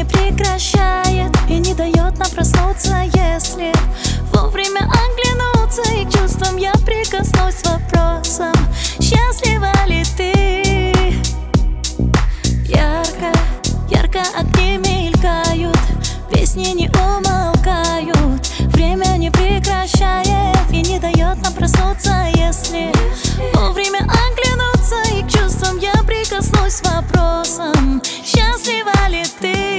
прекращает и не дает нам проснуться, если вовремя оглянуться и к чувствам я прикоснусь с вопросом: счастлива ли ты? Ярко, ярко огни мелькают, песни не умолкают, время не прекращает и не дает нам проснуться, если вовремя оглянуться и к чувствам я прикоснусь с вопросом: счастлива ли ты?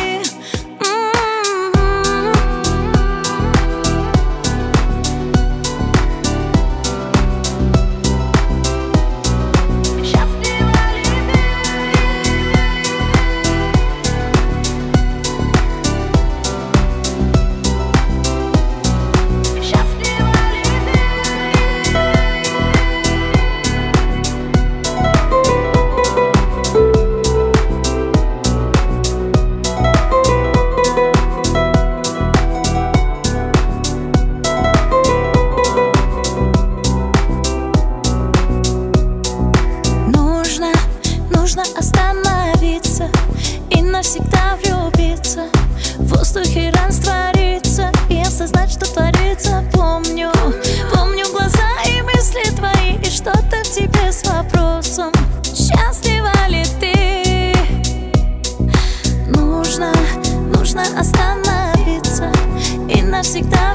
Нужно остановиться и навсегда влюбиться, в воздухе раствориться и осознать, что творится. Помню глаза и мысли твои, и что-то в тебе с вопросом: счастлива ли ты? Нужно остановиться и навсегда